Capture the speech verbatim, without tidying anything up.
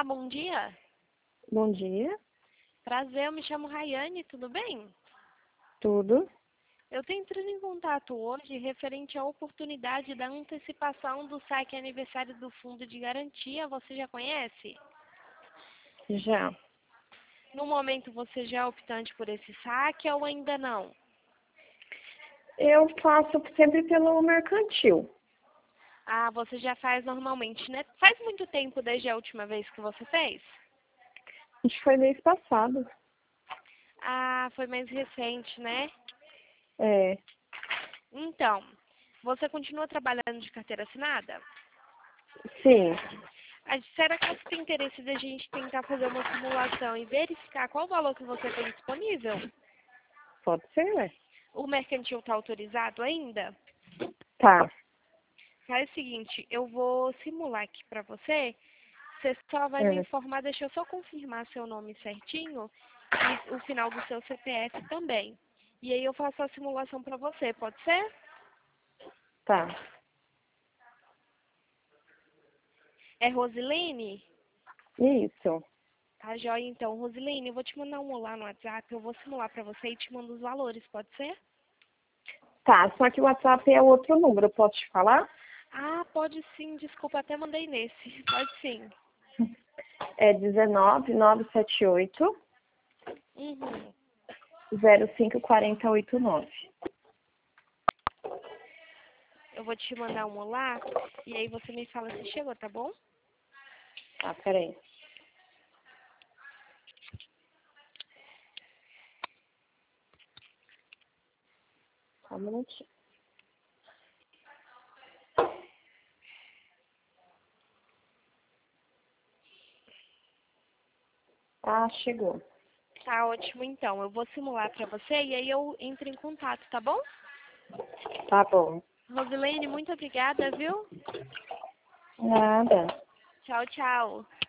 Olá, bom dia. Bom dia, Prazer, eu me chamo Rayane, tudo bem? tudo? Eu estou entrando em contato hoje referente à oportunidade da antecipação do saque aniversário do Fundo de Garantia. Você já conhece? Já. No momento você já é optante por esse saque ou ainda não? Eu faço sempre pelo mercantil. Ah, você já faz normalmente, né? Faz muito tempo desde a última vez que você fez? Acho que foi mês passado. Ah, foi mais recente, né? É, Então, você continua trabalhando de carteira assinada? sim, Ah, será que você tem interesse da gente tentar fazer uma simulação e verificar qual o valor que você tem disponível? pode ser, ué. O mercantil está autorizado ainda? Tá, Faz o seguinte, eu vou simular aqui para você. Você só vai me é, informar, deixa eu só confirmar seu nome certinho e o final do seu C P F também. E aí eu faço a simulação para você, pode ser? tá. É Rosilene? Isso. Tá joia, então. Rosilene, eu vou te mandar um olá no WhatsApp, eu vou simular para você e te mando os valores, pode ser? Tá, só que o WhatsApp é outro número, posso te falar? Ah, pode sim, desculpa, até mandei nesse. Pode sim. É dezenove, nove sete oito, Uhum. zero cinco quatro oito nove. Eu vou te mandar um olá e aí você me fala se chegou, tá bom? Tá, peraí. Só um minutinho. Ah, chegou. Tá ótimo, então. Eu vou simular pra você e aí eu entro em contato, tá bom? Tá bom. Rosilene, muito obrigada, viu? Nada. Tchau, tchau.